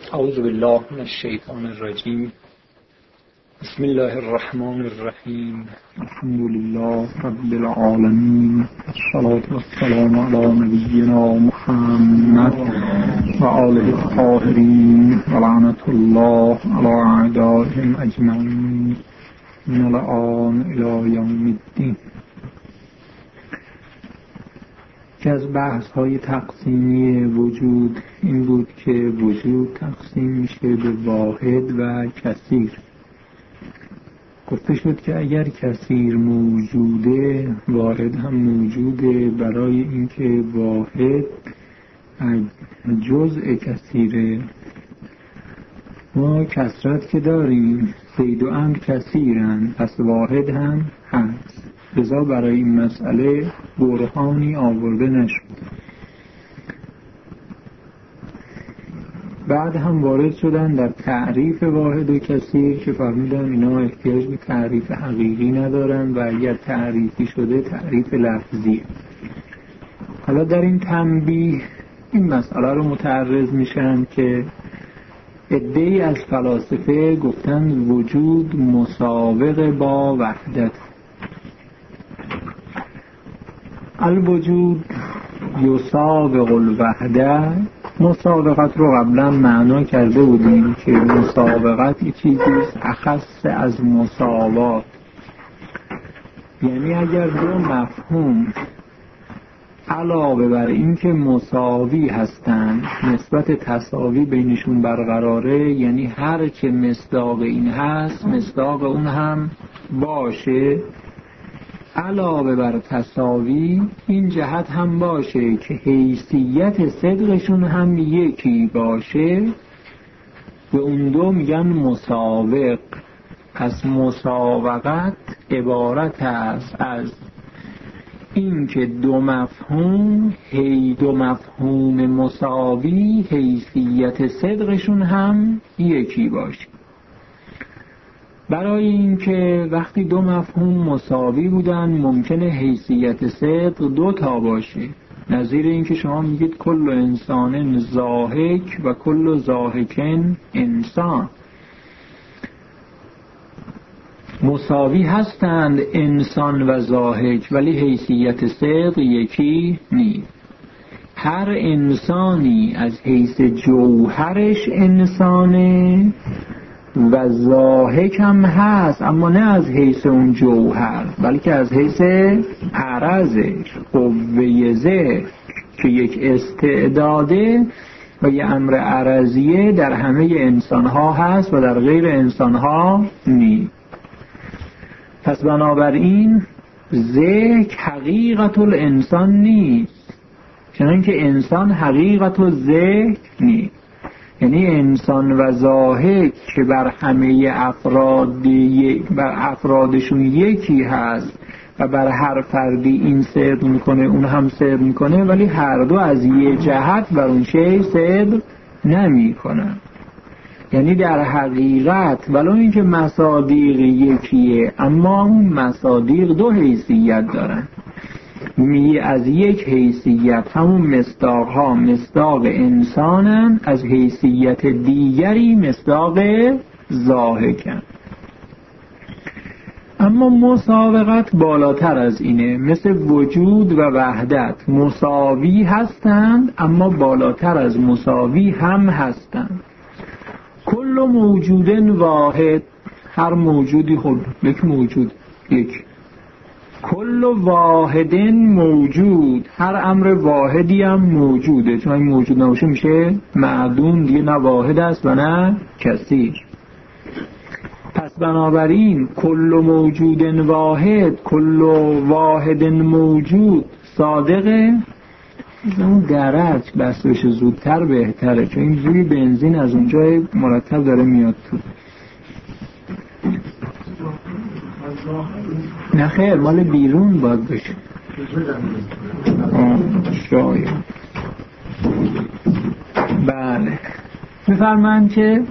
اعوذ بالله من الشیطان الرجیم. بسم الله الرحمن الرحیم. الحمد لله رب العالمین. الصلاة والسلام علی نبینا محمد و آله الطاهرین و لعنة الله علی اعدائهم اجمعین من الآن الی یوم الدین. که از بحث های تقسیمی وجود این بود که وجود تقسیم میشه به واحد و کثیر. گفته شد که اگر کثیر موجوده واحد هم موجوده، برای اینکه واحد جزء کثیره. ما کثرت که داریم، زید و عمرو کثیرن، پس واحد هم هست. لذا برای این مسئله برهانی آورده نشد. بعد هم وارد شدن در تعریف واحد و کثیر که فهمیدن اینا احتیاج به تعریف حقیقی ندارن و اگر تعریفی شده تعریف لفظیه. حالا در این تنبیه این مسئله رو متعرض میشن که عده‌ای از فلاسفه گفتن وجود مساوق با وحدت. الوجود یساوق الوحده. مسابقت رو قبلا معنا کرده بودیم که مسابقت یه چیزیست اخص از مساوات، یعنی اگر دو مفهوم علاوه بر این که مساوی هستند نسبت تساوی بینشون برقراره، یعنی هر که مصداق این هست مصداق اون هم باشه، علاوه بر تساوی این جهت هم باشه که حیثیت صدقشون هم یکی باشه، و اون دو میگن مساوق. پس مساوقت عبارت است از این که دو مفهوم مساوی حیثیت صدقشون هم یکی باشه. برای اینکه وقتی دو مفهوم مساوی بودن ممکنه حیثیت صدق دو تا باشه، نظیر اینکه شما میگید کل انسان ضاحک و کل ضاحکن انسان. مساوی هستند انسان و ضاحک ولی حیثیت صدق یکی نیست. هر انسانی از حیث جوهرش انسانه و ضاحک هم هست، اما نه از حیث اون جوهر بلکه از حیث عرضش، قوه ذهن که یک استعداده و یک امر عرضیه در همه انسان ها هست و در غیر انسان ها نیست. پس بنابراین ذهن حقیقت الانسان نیست، چنانکه انسان حقیقت الذهن نیست. یعنی انسان و ضاحک که بر همه افرادشون یکی هست و بر هر فردی این صدق میکنه اون هم صدق میکنه، ولی هر دو از یه جهت بر اون شی صدق نمیکنن. یعنی در حقیقت ولو اینکه مصادیق یکیه اما اون مصادیق دو حیثیت دارن. از یک حیثیت همون مصداقها مصداق انسانن، از حیثیت دیگری مصداق ضاحکن. اما مساوقت بالاتر از اینه، مثل وجود و وحدت مساوی هستند اما بالاتر از مساوی هم هستند. کل موجود واحد، هر موجودی خود یک موجود یک. کل واحد موجود، هر امر واحدی هم موجوده، چون این موجود نباشه میشه معدوم دیگه، نه واحد است و نه کثیر. پس بنابراین کل موجود واحد، کل واحد موجود صادقه. اون درج بس بشه زودتر بهتره، چون این بوی بنزین از اونجای مرتب داره میاد تو. نه خیر، مال بیرون باید بشه. شاید. بله، میفرمایند که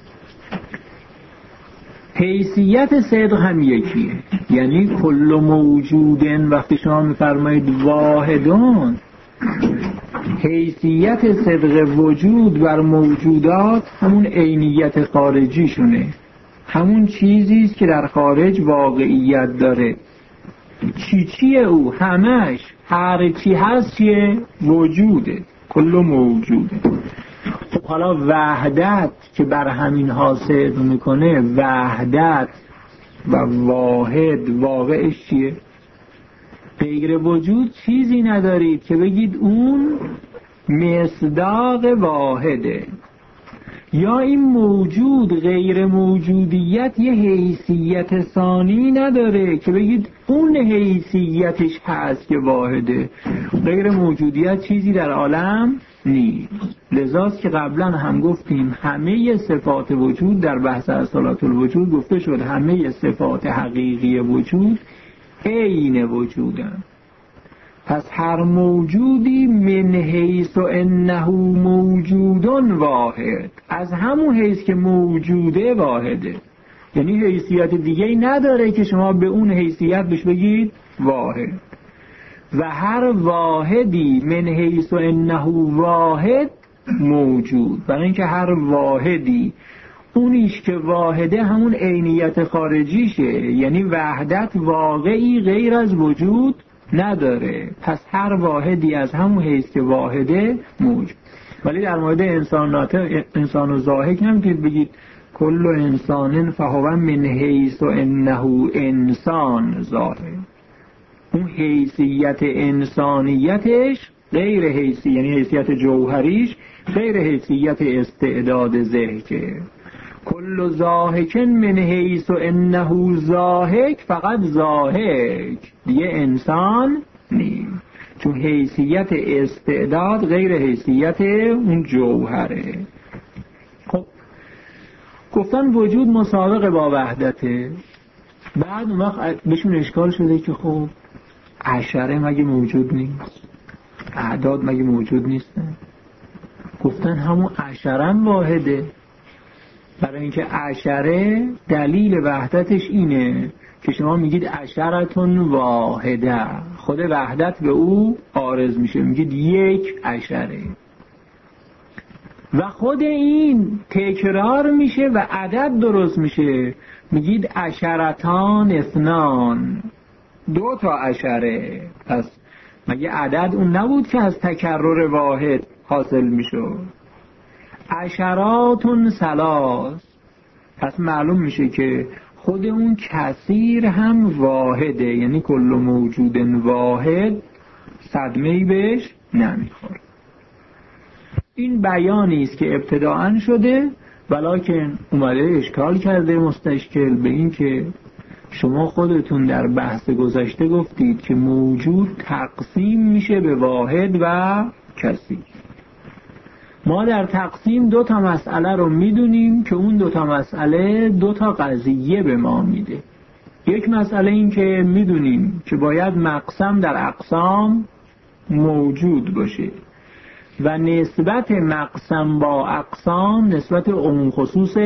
حیثیت صدق هم یکیه. یعنی کل موجودن، وقتی شما میفرمایید واحدون، حیثیت صدق وجود بر موجودات همون عینیت خارجی شونه، همون چیزیست که در خارج واقعیت داره. چیه او؟ همش، هر چی هست چیه؟ وجوده، کل موجوده. خب حالا وحدت که بر همین حاصل میکنه، وحدت و واحد واقعش چیه؟ غیر وجود چیزی ندارید که بگید اون مصداق واحده. یا این موجود غیر موجودیت یه حیثیت ثانی نداره که بگید اون حیثیتش هست که واحده. غیر موجودیت چیزی در عالم نیست. لذاست که قبلا هم گفتیم همه صفات وجود در بحث اصالت الوجود گفته شد، همه صفات حقیقی وجود عین وجودن. پس هر موجودی من حیث انه موجودن واحد، از همون حیث که موجوده واحده، یعنی حیثیت دیگه ای نداره که شما به اون حیثیت بهش بگید واحد. و هر واحدی من حیث انه واحد موجود، برای اینکه هر واحدی اونیش که واحده همون عینیت خارجیشه، یعنی وحدت واقعی غیر از وجود نداره. پس هر واحدی از همون حیث که واحده موجود. ولی در مورد انسان و ضاحک نمیتونید بگید کل انسان فهو من حیث انه انسان ضاحک. اون حیثیت انسانیتش غیر حیثی، یعنی حیثیت جوهریش غیر حیثیت استعداد ضحکه. کل ضاحک من حیث انه ضاحک، فقط ضاحک دیگه انسان نیست، چون حیثیت استعداد غیر حیثیت اون جوهره. خب گفتن وجود مسابقه با وحدته. بعد اون وقت بهشون اشکال شده که خب عشره مگه موجود نیست؟ اعداد مگه موجود نیستن؟ گفتن همون عشرم واحده، برای اینکه عشره دلیل وحدتش اینه که شما میگید عشرتون واحده، خود وحدت به او عارض میشه، میگید یک عشره و خود این تکرار میشه و عدد درست میشه، میگید عشرتان اثنان، 2 تا عشره. پس مگه عدد اون نبود که از تکرر واحد حاصل میشد؟ عشراتون ثلاث، پس معلوم میشه که خود اون کثیر هم واحده، یعنی کل موجود واحد صدمه‌ای بهش نمیخوره. این بیانی است که ابتداءً شده، ولکن اومده اشکال کرده مستشکل به این که شما خودتون در بحث گذشته گفتید که موجود تقسیم میشه به واحد و کثیر. ما در تقسیم 2 تا مسئله رو میدونیم که اون 2 تا مسئله 2 تا قضیه به ما میده. یک مسئله این که میدونیم که باید مقسم در اقسام موجود باشه و نسبت مقسم با اقسام نسبت عموم خصوص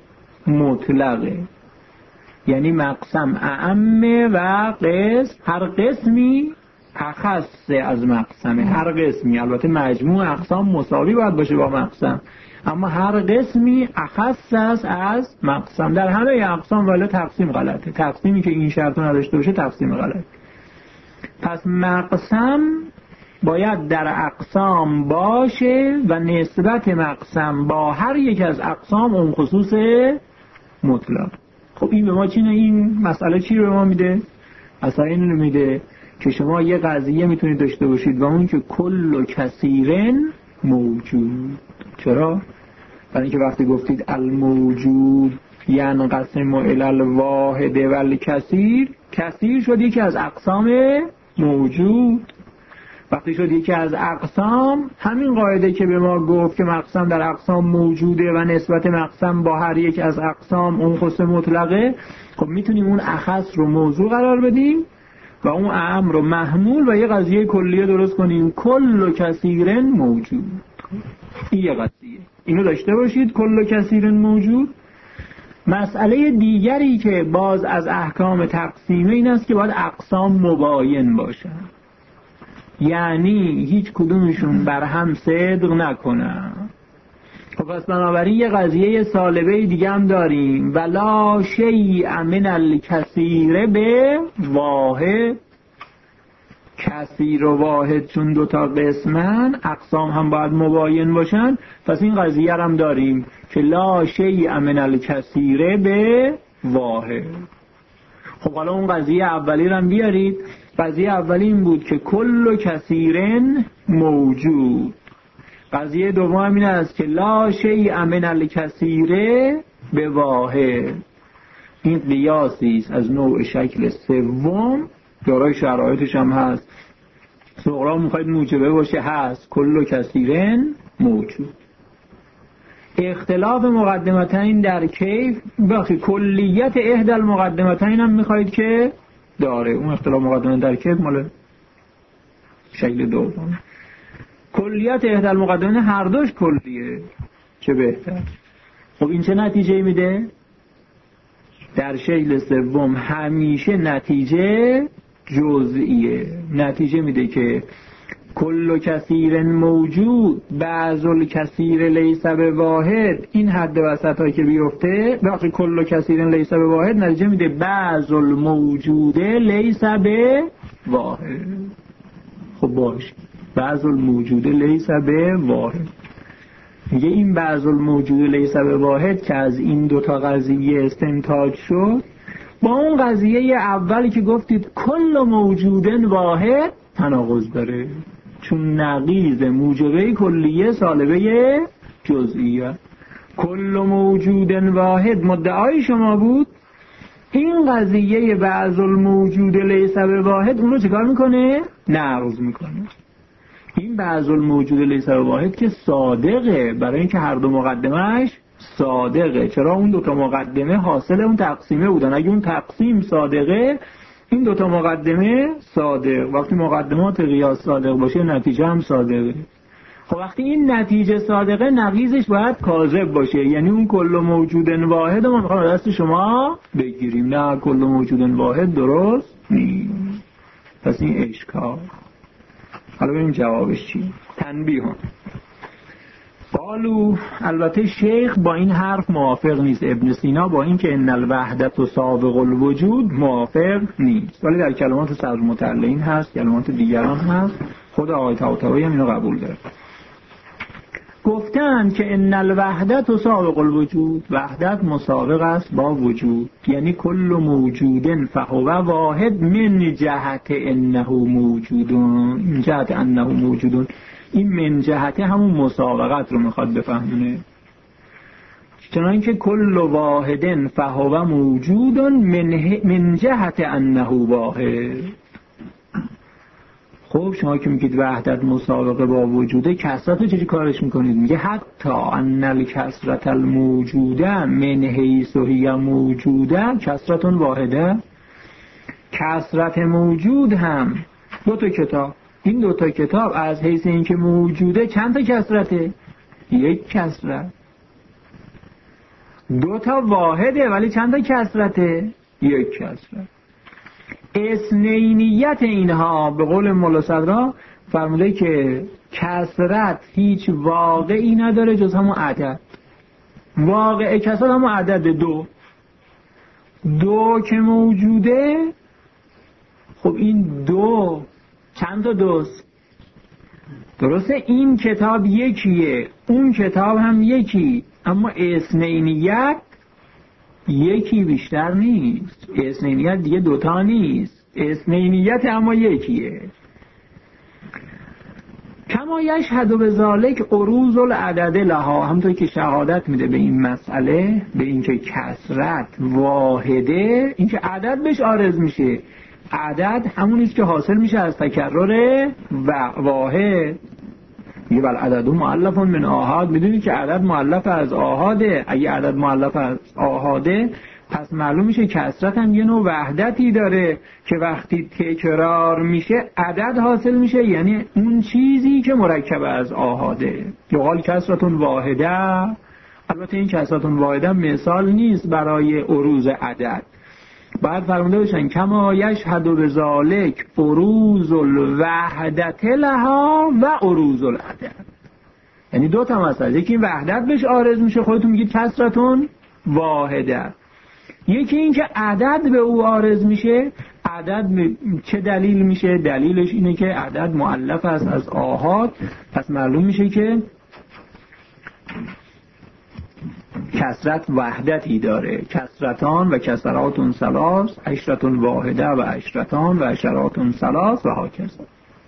مطلقه، یعنی مقسم اعمه و قسم هر قسمی اخص از مقسمه. هر قسمی، البته مجموع اقسام مساوی باید باشه با مقسم، اما هر قسمی اخص است از مقسم. در همه اقسام ولی تقسیم غلطه، تقسیمی که این شرط نداشته باشه تقسیم غلط. پس مقسم باید در اقسام باشه و نسبت مقسم با هر یک از اقسام اون خصوص مطلق. خب این به ما چی؟ این مسئله چی رو به ما میده؟ اصلا این رو میده که شما یه قضیه میتونید داشته باشید و اون که کل و کثیرن موجود. چرا؟ برای اینکه وقتی گفتید الموجود ینقسم الی الواحد و الکثیر، کثیر شد یکی از اقسام موجود. وقتی شد یکی از اقسام، همین قاعده که به ما گفت که مقسم در اقسام موجوده و نسبت مقسم با هر یک از اقسام اون خصوص مطلقه، خب میتونیم اون اخص رو موضوع قرار بدیم و اون اعم رو محمول و یه قضیه کلیه درست کنیم، کل و کثیرن موجود. این یه قضیه، اینو داشته باشید، کل و کثیرن موجود. مسئله دیگری که باز از احکام تقسیمه این است که باید اقسام مباین باشن، یعنی هیچ کدومشون بر هم صدق نکنن. خب پس بنابراین یه قضیه سالبه دیگه هم داریم، ولا شیء من الکثیر به واحد. کثیر و واحد چون دوتا قسمن، اقسام هم باید مباین باشن، پس این قضیه هم داریم که لا شیء من الکثیر به واحد. خب حالا اون قضیه اولی رو هم بیارید. قضیه اولی این بود که کل کثیرن موجود. قضیه دوم این است که لا شیء من الکثیر به واحد. این قیاسی است از نوع شکل سوم، دارای شرایطش هم هست. صغرا میخواید موجبه باشه، هست. کل کثیرن موجود. اختلاف مقدمتین در کیف، باقی کلیت احدى المقدمتین هم میخواید که داره. اون اختلاف مقدمتین در کیف مال شکل دوم. کلیت احدى المقدمتین هر دوش کلیه، چه بهتر. خب این چه نتیجه میده؟ در شکل سوم همیشه نتیجه جزئیه. نتیجه میده که کل کثیر موجود بعض الکثیر لیس به واحد. این حد وسط هایی که بیفته باقی کل کثیر لیس به واحد، نتیجه میده بعض الموجود لیس به واحد. خب باشه، بعض الموجود لیس به واحد. میگه این بعض الموجود لیس به واحد که از این دوتا قضیه استنتاج شد، با اون قضیه اولی که گفتید کل موجودن واحد تناقض داره، چون نقیض موجبه کلیه سالبه جزئیه. کل موجودن واحد مدعای شما بود. این قضیه بعض الموجود لیس به واحد اون رو چیکار میکنه؟ نقض میکنه. این بعض الموجود لیس به واحد که صادقه، برای اینکه هر دو مقدمهش صادقه. چرا؟ اون دوتا مقدمه حاصل اون تقسیمه بودن. اگه اون تقسیم صادقه، این دوتا مقدمه صادق. وقتی مقدمات قیاس صادق باشه، نتیجه هم صادقه. خب وقتی این نتیجه صادقه، نقیضش باید کاذب باشه. یعنی اون کل موجود واحد ما میخوام دست شما بگیریم. نه، کل موجود واحد درست نیست. پس این اشکال. حالا ببینیم جوابش چی. تنبیه. قالو، البته شیخ با این حرف موافق نیست. ابن سینا با این که ان الوحدت سابق الوجود موافق نیست، ولی در کلمات صدر متعلقین هست، کلمات دیگران هست. خود آقای طباطبایی هم اینو قبول داره. گفتن که ان الوحدت سابق الوجود، وحدت مسابق است با وجود. یعنی کل موجود فهو واحد من جهت انه موجودون. من جهت انه موجودون، این من جهت همون مسابقت رو میخواد بفهمونه. چنانکه کل واحد فهو موجود من جهت انه واحد. خب شما که میگید وحدت مسابقه با وجوده، کثرت رو چجوری کارش میکنید؟ میگه حتی ان الکثرت الموجوده من حیث هی موجوده کثرت واحده. کثرت موجود هم دو تا کتاب، این دو تا کتاب از حیث اینکه موجوده چند تا کثرته؟ یک کثرت. دو تا واحده ولی چند تا کثرته؟ یک کثرت. اثنینیت اینها به قول مولا صدرا فرموده که کثرت هیچ واقعی نداره جز همون عدد. واقع کثرت همون عدد دو که موجوده. خب این دو چند تا دوست؟ درسته این کتاب یکیه، اون کتاب هم یکی، اما اثنینیت یکی بیشتر نیست. اثنینیت دیگه دوتا نیست، اثنینیت اما یکیه. کما یشهد بذالک عروض العدد لها، همونطور که شهادت میده به این مسئله، به اینکه کثرت واحده، اینکه عدد بهش عارض میشه. عدد همونیست که حاصل میشه از تکرر واحد. میگه بل عدد مؤلف من آحاد. میدونید که عدد مؤلف از آحاده. اگه عدد مؤلف از آحاده، پس معلوم میشه کثرت هم یه نوع وحدتی داره که وقتی تکرار میشه عدد حاصل میشه، یعنی اون چیزی که مرکب از آحاده. یقال کثرتون واحده. البته این کثرتون واحده مثال نیست برای عروض عدد، باید فرموده باشن کما یشهد بذالک بروز الوحدت لها و عروض العدد. یعنی دو تا مسئله، یکی وحدت بهش عارض میشه، خودتون میگید کسرتون واحده. یکی این که عدد به او عارض میشه. عدد چه دلیل میشه؟ دلیلش اینه که عدد مؤلف است از آحاد، پس معلوم میشه که کسرت وحدتی داره. کسرتان و کسراتون ثلاث، عشرتون واحده و عشرتان و عشراتون ثلاث و هاکذا.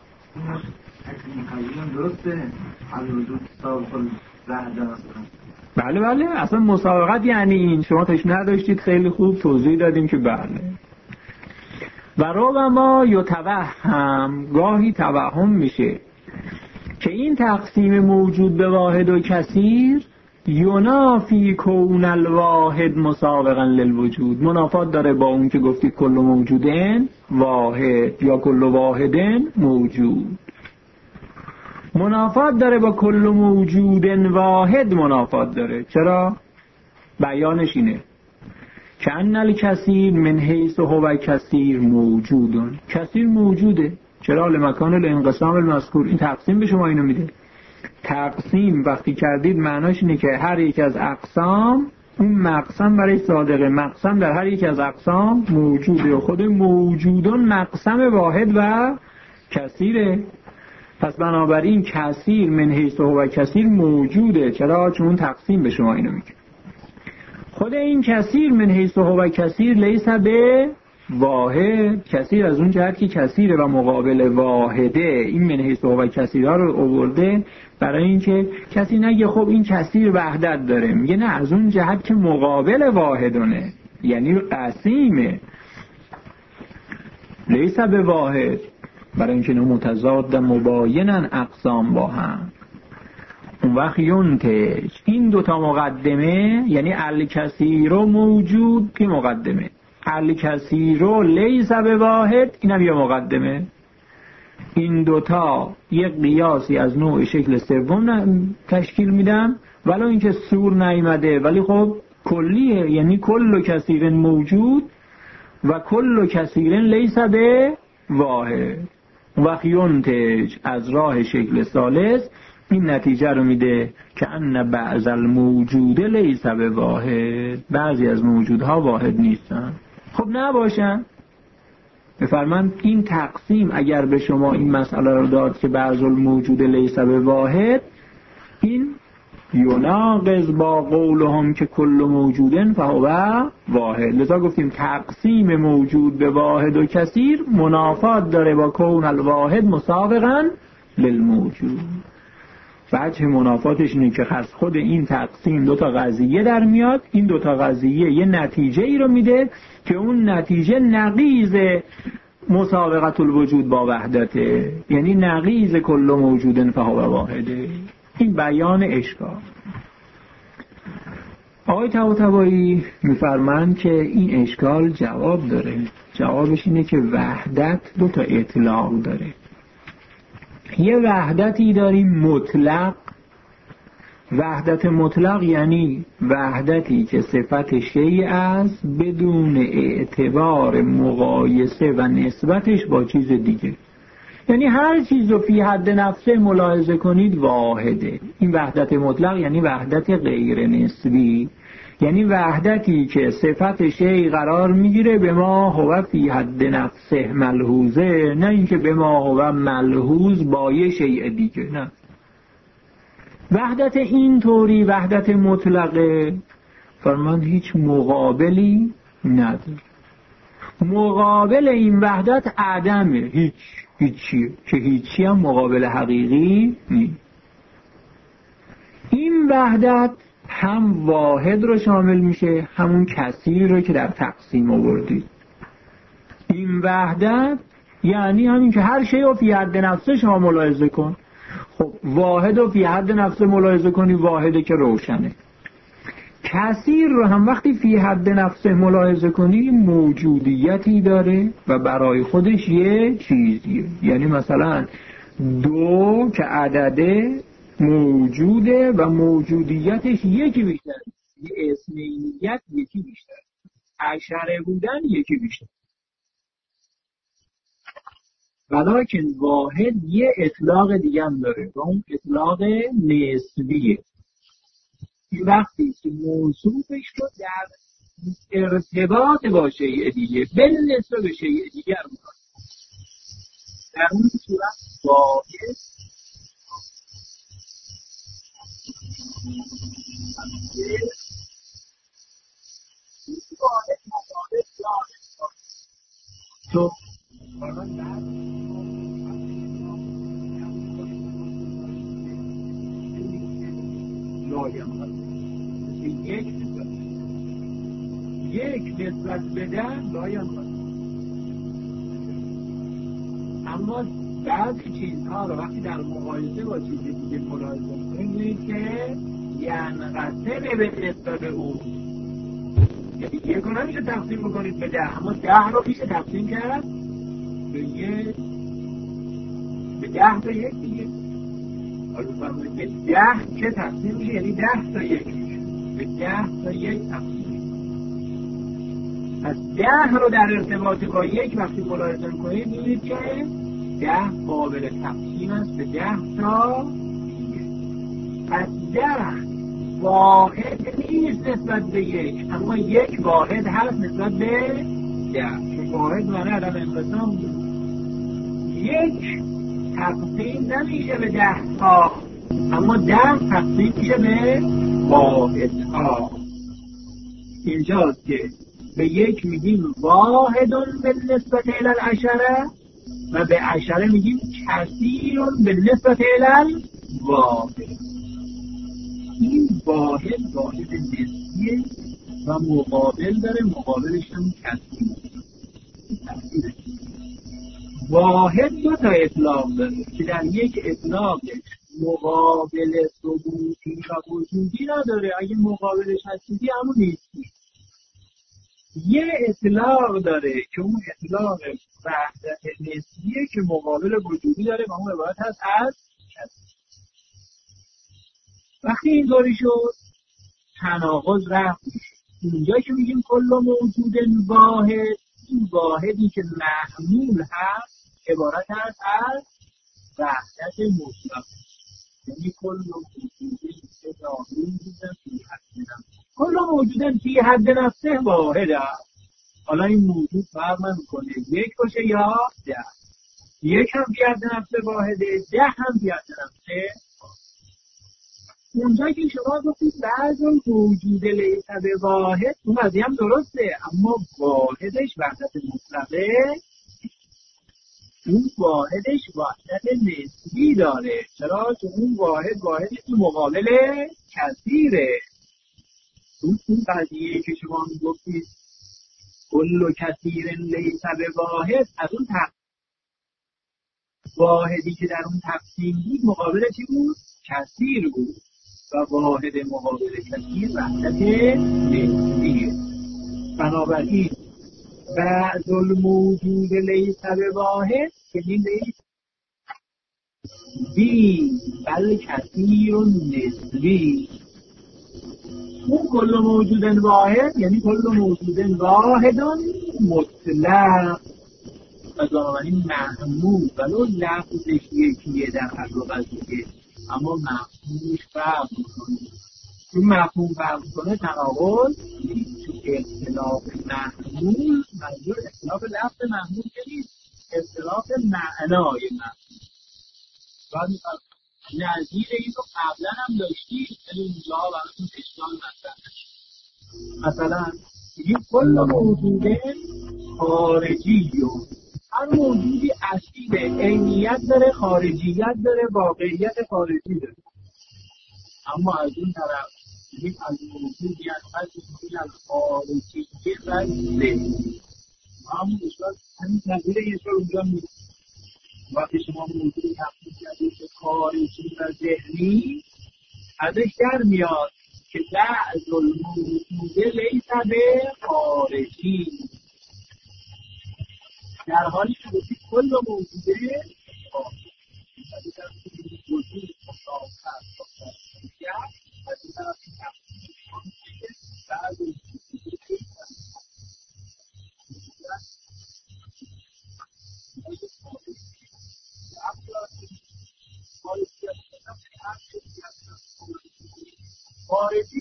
درسته الوجود سابق الوحده است. بله بله، اصلا مسابقت یعنی این. شما تش نداشتید، خیلی خوب توضیح دادیم که بله. و ربما یتوهم، گاهی توهم میشه که این تقسیم موجود به واحد و کثیر ینافی کون الواحد مسابقا للوجود، منافات داره با اون که گفتید کل موجودن واحد یا کل واحدن موجود. منافات داره با کل موجودن واحد، منافات داره. چرا؟ بیانش اینه که ان الکثیر من حیث هو کثیر موجودن، کثیر موجوده. چرا؟ لمکان الانقسام المذکور. این تقسیم به شما اینو میده. تقسیم وقتی کردید معناش اینه که هر یک از اقسام، اون مقسم برای صادقه، مقسم در هر یک از اقسام موجوده و خود موجودن مقسم واحد و کثیره. پس بنابراین کثیر من حیث هو کثیر موجوده. چرا؟ چون تقسیم به شما اینو میگه. خود این کثیر من حیث هو کثیر لیس به واحد، کثیر از اون جهت که کثیره و مقابل واحده. این من حیث هو کثیرها رو آورده برای اینکه کسی نگه خب این کثیر وحدت داره، میگه نه، از اون جهت که مقابل واحدونه، یعنی قسیمه، لیس به واحد، برای اینکه متضاد مباینن اقسام با هم. اون وقت ینتج، این دوتا مقدمه یعنی الکثیر موجود که مقدمه، الکثیر لیس به واحد اینم یه مقدمه. این دوتا یک قیاسی از نوع شکل سوم تشکیل میدم، ولی اینکه سور نیامده ولی خب کلیه، یعنی کل کثیر موجود و کل کثیر لیس به واحد. وقت ینتج از راه شکل ثالث این نتیجه رو میده که ان بعض الموجود لیس به واحد، بعضی از موجودها واحد نیستن. خب نباشن. بفرمایید این تقسیم اگر به شما این مسئله رو داد که بعض الموجود لیس به واحد، این یناقض با قولهم که کل موجودن فهو واحد. لذا گفتیم تقسیم موجود به واحد و کثیر منافات داره با کون الواحد مسابقا للموجود. وجه منافاتش اینه که خود این تقسیم دوتا قضیه در میاد، این دوتا قضیه یه نتیجه ای رو میده که اون نتیجه نقیض مسابقت الوجود با وحدته، یعنی نقیض کل موجودن فهو واحده. این بیان اشکال. آقای طباطبایی میفرمند که این اشکال جواب داره. جوابش اینه که وحدت دوتا اطلاق داره. یه وحدتی داریم مطلق. وحدت مطلق یعنی وحدتی که صفت شیء است بدون اعتبار مقایسه و نسبتش با چیز دیگه. یعنی هر چیز رو فی حد نفسه ملاحظه کنید واحده. این وحدت مطلق یعنی وحدت غیر نسبی، یعنی وحدتی که صفت شیء قرار میگیره به ما هو فی حد نفسه ملحوظه، نه اینکه به ما هو ملحوظ با یه شیء دیگه. نه، وحدت این طوری وحدت مطلقه فرمان هیچ مقابلی نداره. مقابل این وحدت عدمه، هیچی که هیچی هم مقابل حقیقی نیست. این وحدت هم واحد رو شامل میشه، همون کثیر رو که در تقسیم آوردید. این وحدت یعنی همین که هر شی رو فی حد نفسه شما ملاحظه کن. خب واحد رو فی حد نفسه ملاحظه کنی، واحده که روشنه. کثیر رو هم وقتی فی حد نفسه ملاحظه کنی موجودیتی داره و برای خودش یه چیزیه. یعنی مثلا 2 که عدده موجوده و موجودیتش یکی بیشتر، یه اسمیت یکی بیشتر. اشره بودن یکی بیشتر. ولیکن واحد یه اطلاق دیگه هم داره و اون اطلاق نسبیه. این وقتی که موصوفش رو در ارتباط با شیء دیگه بالنسبه به شیء دیگر میکنه، در اون صورت واحد تو لایم یک نسبت بدن لایم. اما بعضی چیزها رو وقتی در مقایسه با چیزی دیگه ملاحظه کنید که ینقسم به نسبت به اون، یعنی یک رو نمیشه تقسیم بکنید به 10، اما 10 رو میشه تقسیم کرد به 1 به 10 تا 1 دیگه. حالا بفرمایید به 10 که تقسیم میشه، یعنی 10 تا 1 میشه، به 10 تا 1 تقسیم میشه. پس 10 رو در ارتباط با 1 وقتی ملاحظه کنید می‌بینید که 10 قابل تقسیم است به 10 تا 1. پس 10 واحد نیست نسبت به 1، اما 1 واحد هست نسبت به 10. چون واحد معنی عدم انقسام بود. 1 تقسیم نمیشه به 10 تا، اما 10 تقسیم میشه به واحد ها. اینجاست که به 1 میگیم واحدون به نسبت الی العشره و به عشره میگیم کثیرون به نسبت الی الواحد. این واحد نسبیه و مقابل داره، مقابلش هم کثیر. واحد 2 تا اطلاق داره که در یک اطلاقش مقابل ثبوتی و وجودی نداره. اگه مقابلش هستی همون نیستی. یه اطلاق داره که اون اطلاق وحدت نسبیه که مقابل وجودی داره و اون عبارت هست از کثیر. وقتی اینطوری شد تناقض رفت میشه. اینجا که میگیم کل موجود واحد، این واحدی که محمول هست عبارت هست از وحدت مطلق، یعنی کل موجود که داخل بودن فی حد نفسه. کل موجود فی حد نفسه واحد هست. حالا این موجود فرق نمی‌کنه 1 باشه یا 10. 1 هم فی حد نفسه واحده، 10 هم فی حد نفسه. اونجا که شما گفتید بعض موجود لیس به واحد، اون قضیه هم درسته، اما واحدش وحدت مطلقه، اون واحدش وحدت نسبی داره. چرا؟ چون اون واحدش تو مقابل کثیره. اون قضیه که شما میگفتید کل کثیر لیس به واحد، از اون واحدی که در اون تقسیم بود مقابل چی بود؟ کثیر بود و واحد مقابل کثیر وحدت نسبیه. بنابراین بعض الموجود لیس به واحد که این لیس بی بل کثیر نسبی. اون کل موجود واحد یعنی کل موجود واحد مطلق و بنابراین محمول ولو لفظش یکیه در هر دو قضیه، اما مفهومش فرق میکنه. چون مفهوم فرق کنه تناقض نیست. چون اختلاف محمول منظور اختلاف لفظ محمول که نیست، اختلاف معنای محمول. باید نظیر این رو قبلا هم داشتیم ولی اونجا براتون اشکال مطرح نشد. مثلا میگیم کل موجود خارجی و هر موجودی اصیل عینیت داره، خارجیت داره، واقعیت خارجی داره. اما از اون طرف میگیم از موجودی از خارجیت و ذهنی. همون اشکال همین نظیر این اشکال اونجا میگیم. وقتی شما موجودی تقسیم کردید که خارجی و ذهنی، ازش در میاد که بعض الموجود لیس به خارجی، در حالی که گفتید کل موجوده وجود مشابه از این طرف بعض خارجی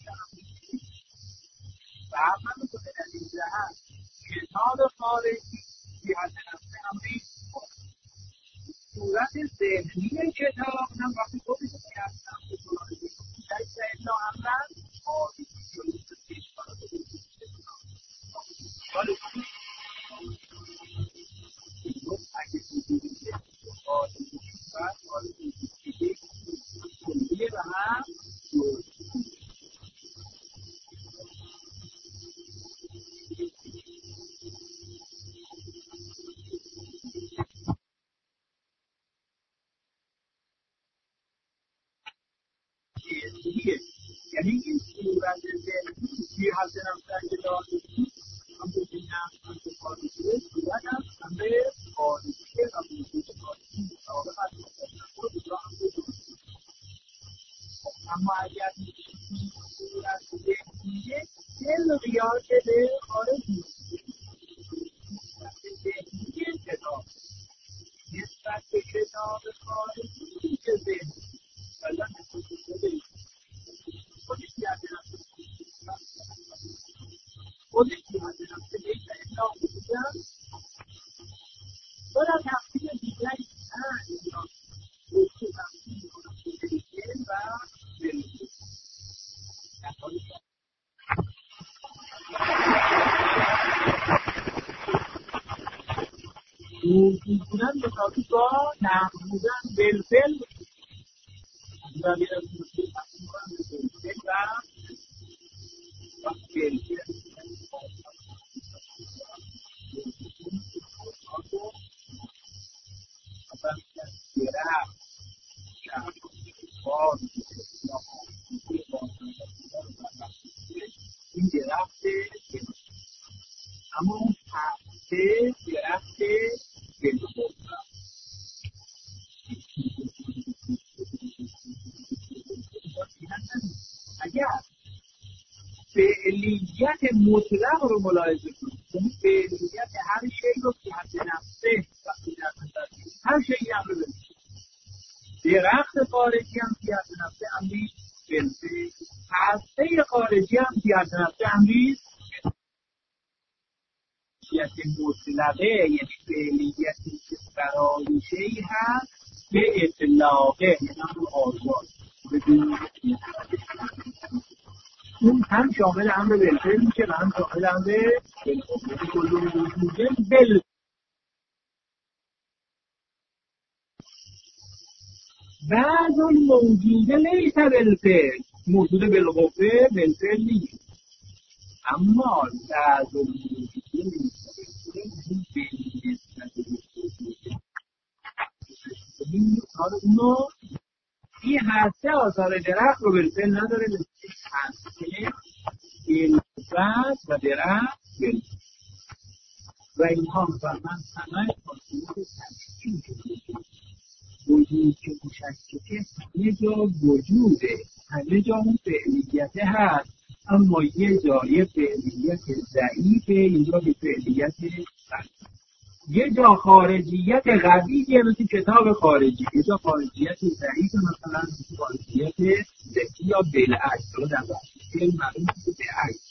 فرق نمیکنه در این جهت کتاب خارجی فی حد نفس امری صورت ذهنی کتاب هم وقتی خودش فی حد نفس خارجی لیس الا امرا خارجی جلوس پیشکار اگه وجودی که خارجی و خارجی که کلیه و هم یعنی این صورت ذهنی که حد نفس داره هم به نفس هم خارجی صورت هم همه خارجی و موجود خارجی مطابق از خود را هم بجوزید. اما اگر این صورت ذهنیه دل ریاض به خارجی صورت ذهنی کتاب نسبت به کتاب خارجی که ذهنی ولی نسبت به خودش یاد نفس خودش یاد نفس لیس الا بودن برای تفسیر دیگری یا گفته تفسیر کنم بودن و بلوزه در حالی موجود بودن مساوی با نقل بودن بالفعل و بیرد موجود تفسیر کنم بالفعل و بالفعل این درخت اما اون پرسه درخت گلوبوز اگر فعلیت مطلق رو ملاحظه کنید یعنی فعلیت هر شی رو که حد نفسه وقتی در نظر هر شیئی هم رو ببینید درخت خارجی هم که حد نفسه امری بلفه پرسه خارجی هم که حد نفسه امری فعلیت مطلقه یعنی فعلیتی که برای شیئی هست به اطلاقه یعنی هم رو آزاد بدون اون هم شامل امر بالفعل میشه و هم شامل امر بالفعل کل وجوده بل بعض الموجوده لیس بالفعل موجود بالقوه بالفعل نیست اما بعض الموجوده لیس بالفعل اونو این هسته آثار درخت رو بالفعل نداره هسته الفت و درخت بالفعل و اینها فرمان همه فاصله تشکیل شده وجود که مشککه همه جا وجوده همه جا اون فعلیت هست اما یه جا یه فعلیت ضعیفه اینجا یه فعلیت قوی یه جا خارجیت قویه مثل کتاب خارجی یه جا خارجیت ضعیف مثلا خارجیت ذکی یا بالعکس رو در وقتی معلوم که بالعکس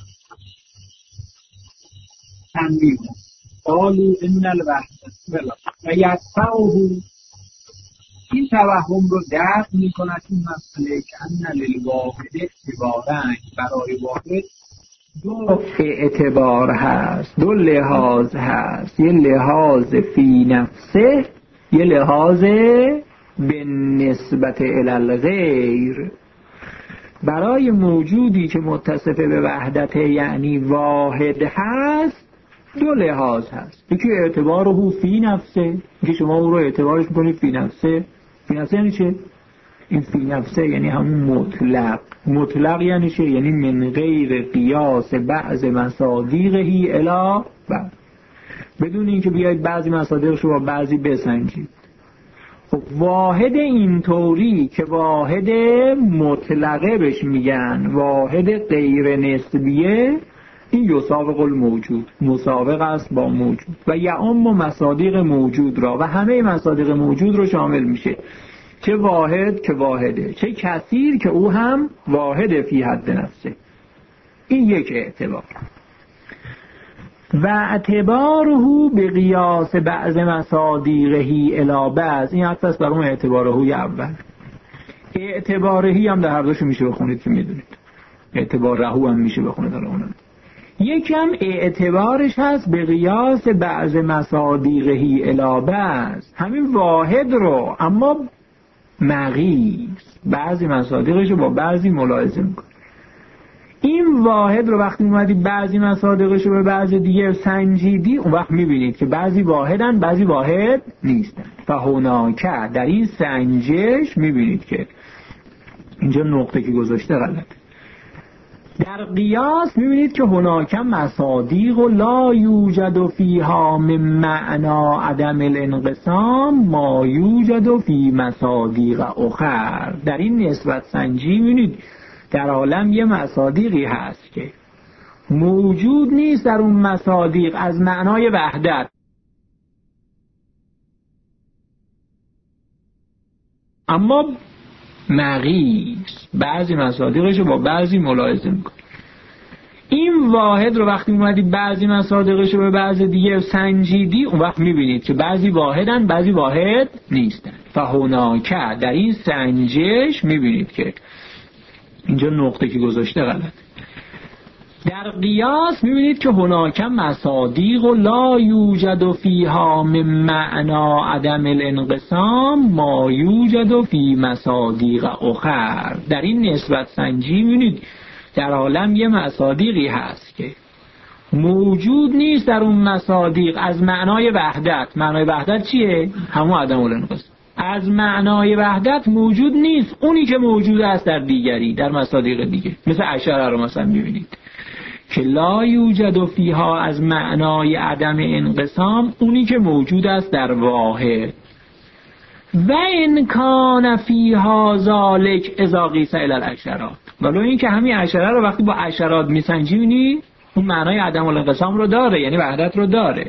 تنبیه قالوا ان الوحدة و یدفعه این توهم رو دفع می‌کند این مسئله که ان للواحد اعتبارا برای واحد دو اعتبار هست دو لحاظ هست یه لحاظ فی نفسه یه لحاظ به نسبت الالغیر برای موجودی که متصف به وحدت یعنی واحد هست دو لحاظ هست یکی اعتبار رو فی نفسه که شما اون رو اعتبارش میکنید فی نفسه فی نفسه یعنی چه؟ این فی نفسه یعنی همون مطلق یعنی چه؟ یعنی من غیر قیاس بعض مصادیقهی الی بعض بدون اینکه بیاید بعضی مصادیقش رو با بعضی بسنجید خب واحد اینطوری که واحد مطلقه بهش میگن واحد غیر نسبیه این یسابق الموجود مسابق است با موجود و یعم مصادیق موجود را و همه مصادیق موجود رو شامل میشه چه واحد که واحده، چه کثیر که او هم واحد فی حد نفسه. این یک اعتبار. و اعتباره به قیاس بعض مصادیقه الی بعض، این حتی است برام اعتباره اول. اعتبارهی هم در هر دوشو میشه بخونید که میدونید، اعتباره هم میشه بخونید. حالا اونم یکم اعتبارش هست به قیاس بعض مصادیقه الی بعض، همین واحد رو اما مقیس، بعضی مصادیقش رو با بعضی ملاحظه میکنه. این واحد رو وقتی اومدی بعضی مصادیقش رو به بعضی دیگه سنجیدی، اون وقت میبینید که بعضی واحدن بعضی واحد نیستن. فهناکه در این سنجش میبینید که اینجا نقطه که گذاشته غلط. در قیاس میبینید که هناکه مصادیق و لا یوجد فیها من معنا عدم الانقسام ما یوجد فی مصادیق اخر. در این نسبت سنجی میبینید در عالم یه مصادیقی هست که موجود نیست در اون مصادیق از معنای وحدت، اما مقیس، بعضی مصادیقش رو با بعضی ملاحظه میکنه. این واحد رو وقتی اومدی بعضی مصادیقش رو به بعضی دیگه سنجیدی، اون وقت میبینید که بعضی واحدن بعضی واحد نیستن. فهناکه در این سنجش میبینید که اینجا نقطه که گذاشته غلط. در قیاس میبینید که هناکه مصادیق و لا یوجد فیها من معنا عدم الانقسام ما یوجد فی مصادیق اخر. در این نسبت سنجی میبینید در عالم یه مصادیقی هست که موجود نیست در اون مصادیق از معنای وحدت. معنای وحدت چیه؟ همون عدم الانقسام. از معنای وحدت موجود نیست اونی که موجود است در دیگری، در مصادیق دیگه. مثل اشعه رو مثلا میبینید که لا یوجد فیها از معنای عدم انقسام اونی که موجود است در واحد. و ان کان فیها ذالک اذا قیس الی الاشرات، ولو این که همین اشعه رو وقتی با اشرات میسنجونی اون معنای عدم الانقسام رو داره، یعنی وحدت رو داره.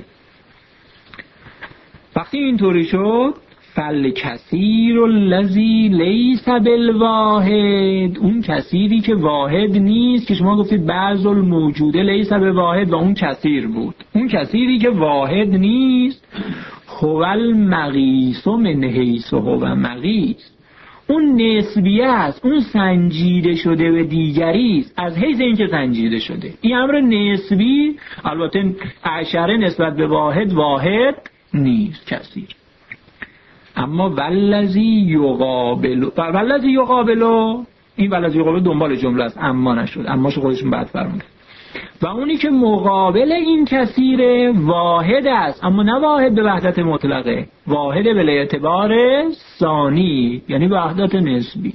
وقتی اینطوری شد فالکثیر الذی لیس بالواحد، اون کثیری که واحد نیست که شما گفتید بعض الموجوده لیس بواحد و اون کثیر بود، اون کثیری که واحد نیست هو المقیس من حیث هو مقیس، اون نسبیه است، اون سنجیده شده به دیگری است از حیث اینکه سنجیده شده. این امر نسبی، البته اشعه نسبت به واحد واحد نیست، کثیر. اما والذی یقابل، این والذی یقابل دنبال جمله است، اما نشد، اماش خودشون بعد فرمود. و اونی که مقابل این کثیر واحد است، اما نه واحد به وحدت مطلقه، واحد به اعتبار ثانی، یعنی وحدت نسبی،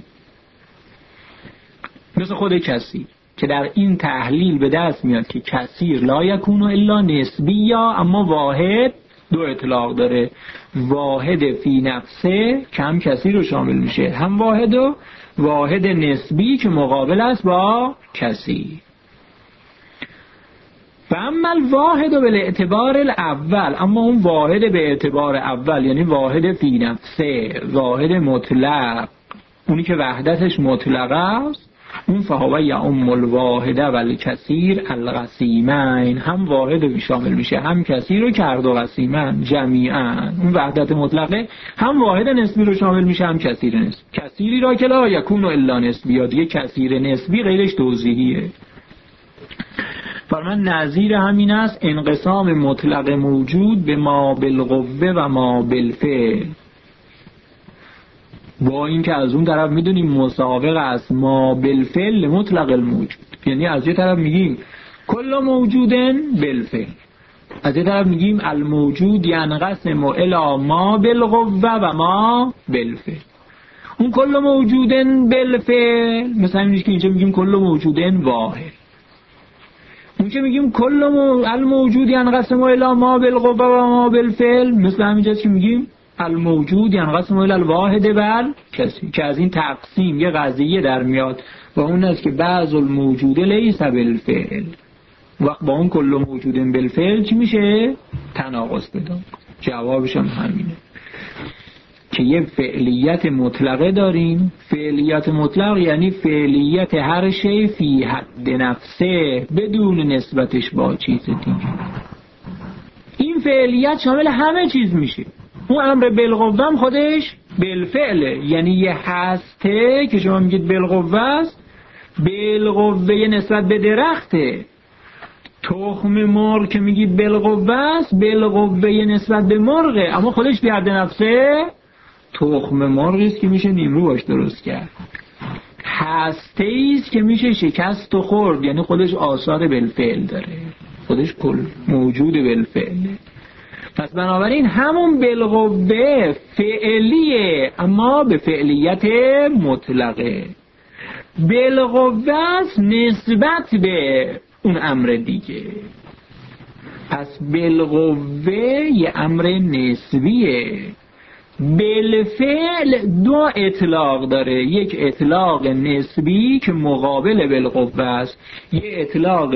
مثل خود کثیر که در این تحلیل به دست میاد که کثیر لا یکون الا نسبی، یا اما واحد دو اطلاق داره، واحد فی نفسه که هم کثیر رو شامل میشه، هم واحد و واحد نسبی که مقابل است با کثیر. و اما الواحد به اعتبار الاول، اما اون واحد به اعتبار اول یعنی واحد فی نفسه، واحد مطلق، اونی که وحدتش مطلق است، اون فهو یعم الواحد و الکثیر القسیمین، هم واحد شامل میشه هم کثیر رو کرد و قسیمن جمیعا. اون وحدت مطلقه هم واحد نسبی رو شامل میشه هم کثیر نسبی، کثیری را که لا یکون الا نسبی، یا دیگه کثیر نسبی غیرش توضیحیه. فرمان نظیر همین است انقسام مطلق موجود به ما بالقوه و ما بالفعل، با این که از اون طرف میدونیم مسابق است ما بالفعل مطلق الموجود، یعنی از یه طرف میگیم کل موجودن بالفعل، از یه طرف میگیم الموجود ینقسم الی ما بالقوه و ما بالفعل. اون کل موجودن بالفعل مثلا میشه که اینجا میگیم کل موجودن واحد، اون که میگیم کل الموجود ینقسم الی ما بالقوه و ما بالفعل مثل همینجاست که میگیم الموجود ینقسم الی الواحد والکثیر، که از این تقسیم یه قضیه در میاد و اون است که بعض الموجود لیس بالفعل، وقت با اون کل موجود بالفعل چی میشه؟ تناقض پیدا. جوابش هم همینه. که یه فعلیت مطلقه داریم. فعلیت مطلق یعنی فعلیت هر شی فی حد نفسه بدون نسبتش با چیز دیگه. این فعلیت شامل همه چیز میشه. اون امر بالقوه هم خودش بالفعله، یعنی یه هسته که شما میگید بالقوه است، بالقوه نسبت به درخته. تخم مرغ که میگید بالقوه است، بالقوه نسبت به مرغه، اما خودش به حد نفسه تخم مرغی است که میشه نیمرو باش درست کرد. هسته‌ای است که میشه شکست و خورد، یعنی خودش آثار بالفعل داره، خودش کل موجود بالفعله. پس بنابراین همون بالقوه فعلیه اما به فعلیت مطلقه. بالقوه است نسبت به اون امر دیگه. پس بالقوه یه امر نسبیه. بالفعل دو اطلاق داره، یک اطلاق نسبی که مقابل بالقوه است، یه اطلاق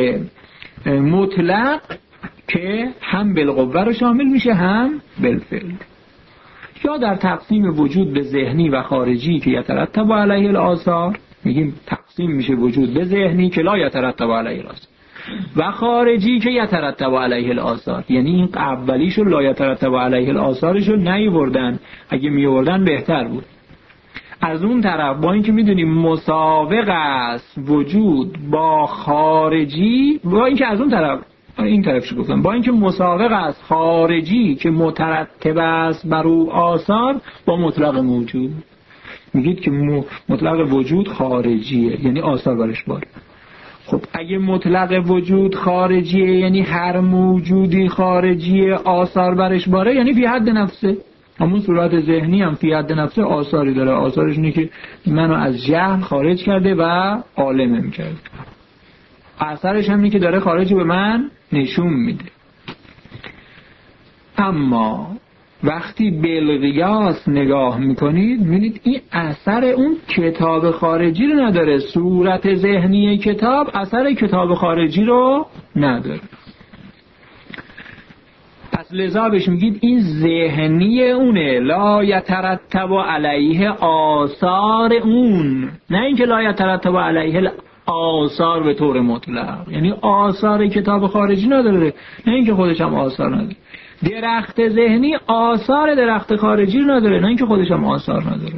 مطلق که هم بالقوه رو شامل میشه هم بالفعل. یا در تقسیم وجود به ذهنی و خارجی که یترتب علیه الآثار میگیم تقسیم میشه وجود به ذهنی که لا یترتب علیه الآثار و خارجی که یترتب علیه الآثار، یعنی این اولیشو لا یترتب علیه الآثارشو نیوردن، اگه میوردن بهتر بود. از اون طرف با اینکه میدونیم مسابق است وجود با خارجی، با اینکه از اون طرف این طرفش گفتم، با اینکه مسابق است خارجی که مترتب است بر او آثار با مطلق موجود، میگید که مطلق وجود خارجیه یعنی آثار برش باره. خب اگه مطلق وجود خارجیه یعنی هر موجودی خارجیه آثار برش باره، یعنی فی حد نفسه. همون صورت ذهنی هم فی حد نفسه آثاری داره. آثارش اینه که منو از جهل خارج کرده و عالمم کرده. اثرش هم اینه که داره خارج به من نشون میده. اما وقتی بالقیاس نگاه میکنید میبینید این اثر اون کتاب خارجی رو نداره. صورت ذهنی کتاب اثر کتاب خارجی رو نداره. پس لذا بهش میگید این ذهنی اونه، لا یترتب علیه آثار اون، نه اینکه لا یترتب علیه آثار به طور مطلق، یعنی آثار کتاب خارجی نداره، نه اینکه خودش هم آثار نداره. درخت ذهنی آثار درخت خارجی نداره، نه اینکه خودش هم آثار نداره.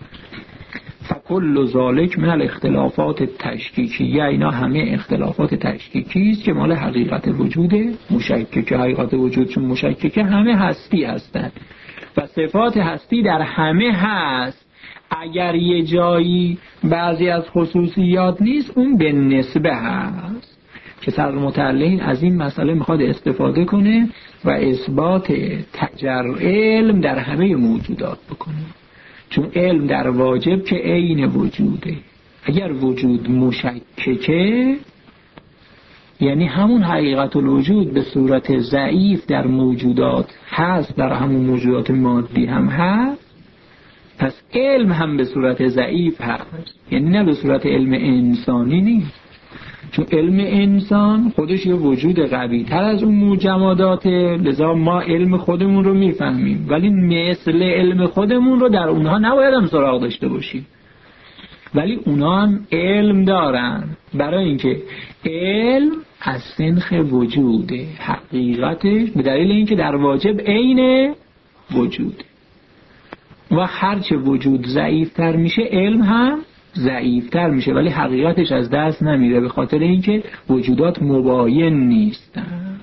فکل ذالک من الاختلافات تشکیکیه، اینا همه اختلافات تشکیکی است که مال حقیقت وجود مشککه. حقیقت وجود چون مشککه همه هستی هستند و صفات هستی در همه هست. اگر یه جایی بعضی از خصوصیات نیست اون به نسبه هست که صدر متعلقین از این مسئله میخواد استفاده کنه و اثبات علم در همه موجودات بکنه. چون علم در واجب که عین وجوده. اگر وجود مشککه یعنی همون حقیقت الوجود به صورت ضعیف در موجودات هست، در همون موجودات مادی هم هست، پس علم هم به صورت ضعیف هست، یعنی نه به صورت علم انسانی نیست. چون علم انسان خودش یه وجود قوی تر از اون جماداته، لذا ما علم خودمون رو میفهمیم ولی مثل علم خودمون رو در اونها نباید هم سراغ داشته باشیم، ولی اونها هم علم دارن. برای اینکه علم از سنخ وجوده، حقیقتش به دلیل اینکه در واجب عین وجوده و هرچه وجود ضعیفتر میشه علم هم ضعیفتر میشه، ولی حقیقتش از دست نمیره به خاطر اینکه وجودات مباین نیستن.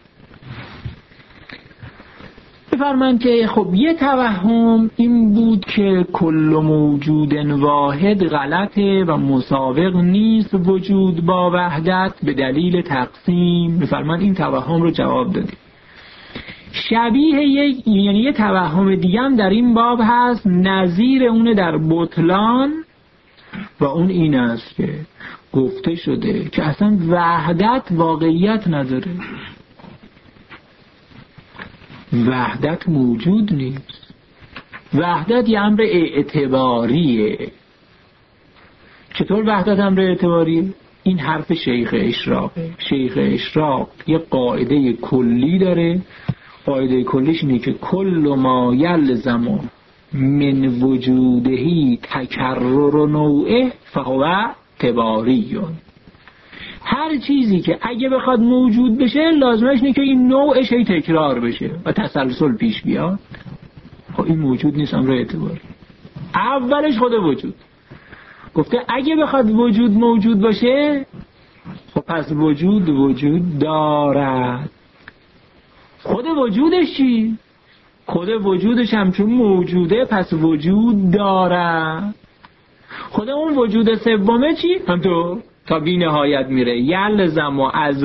بفرمایند که خب یه توهم این بود که کل موجود واحد غلطه و مساوق نیست وجود با وحدت به دلیل تقسیم. بفرمایند این توهم رو جواب دادیم. شبیه یعنی یه توهم دیگه هم در این باب هست نظیر اونه در بطلان و اون این است که گفته شده که اصلا وحدت واقعیت نداره، وحدت موجود نیست، وحدت یه امر اعتباریه. چطور وحدت امر اعتباریه؟ این حرف شیخ اشراقه. شیخ اشراق یه قاعده کلی داره، قاعده کلیش اینه که کل ما یلزم من وجودهی تکرر نوعه فهو تباریون. هر چیزی که اگه بخواد موجود بشه لازمش اینه که این نوعش هی تکرار بشه و تسلسل پیش بیاد. خب این موجود نیست، امر اعتباری. اولش خود وجود گفته اگه بخواد وجود موجود باشه خب پس وجود دارد. خود وجودش چی؟ خود وجودش هم چون موجوده پس وجود دارد. خود اون وجود سومه چی؟ هم تو تا بی نهایت میره. یلزم از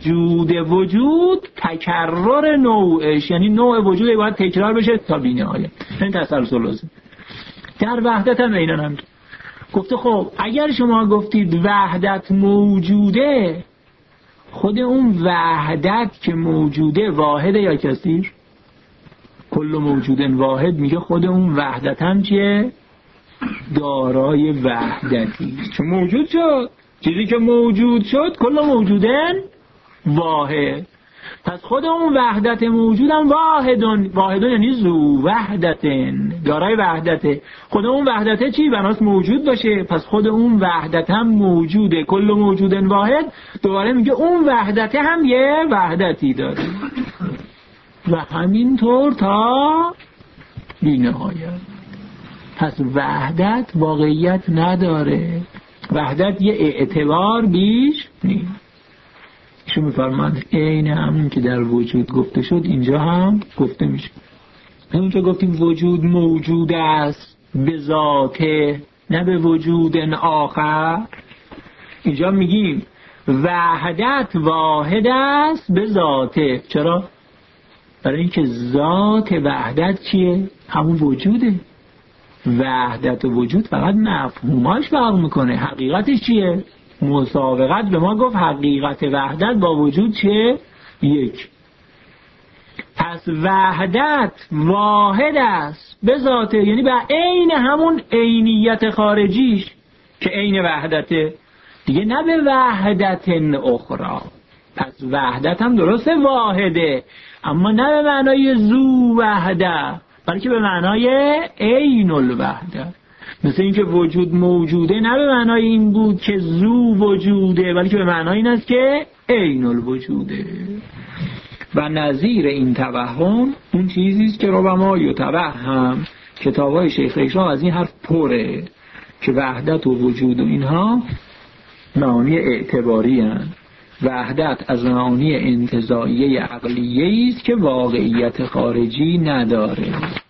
وجود تکرر نوعش، یعنی نوع وجود باید تکرار بشه تا بی نهایت. این تسلسل لازم. در وحدت هم اینان هم گفته خب اگر شما گفتید وحدت موجوده، خود اون وحدت که موجوده واحده یا کثیر؟ کل موجودن واحد میگه خود اون وحدت هم چیه؟ دارای وحدتی. چون موجود شد، چیزی که موجود شد کل موجودن واحد. پس خود اون وحدت موجودم واحدون یعنی ذو وحدتن، دارای وحدته. خود اون وحدته چی؟ بناس موجود باشه، پس خود اون وحدت هم موجوده. کل موجودن واحد دوباره میگه اون وحدته هم یه وحدتی داره و همینطور تا بی نهایت. پس وحدت واقعیت نداره، وحدت یه اعتبار بیش نیست. شو میفرمند عین همون که در وجود گفته شد اینجا هم گفته میشه. همونجا گفتیم وجود موجود است به ذاته نه به وجود آخر. اینجا میگیم وحدت واحد است به ذاته. چرا؟ برای اینکه ذات وحدت چیه؟ همون وجوده. وحدت و وجود فقط مفهوماش فرق میکنه، حقیقتش چیه؟ مسابقت به ما گفت حقیقت وحدت با وجود چیه؟ یک. پس وحدت واحد است به ذاته، یعنی به عین همون عینیت خارجیش که عین وحدته دیگه، نه به وحدت اخرى. پس وحدت هم درسته واحده، اما نه به معنای ذو وحده، بلکه به معنای عین الوحده. مثل اینکه وجود موجوده نه به معنای این بود که ذو وجوده، بلکه به معنای این است که عین الوجوده. و نظیر این توهم اون چیزی است که ربما یتوهم. کتاب‌های شیخ اشراق از این حرف پره که وحدت و وجود و اینها معانی اعتباری هستند. وحدت از معانی انتزاعیه عقلیه است که واقعیت خارجی نداره.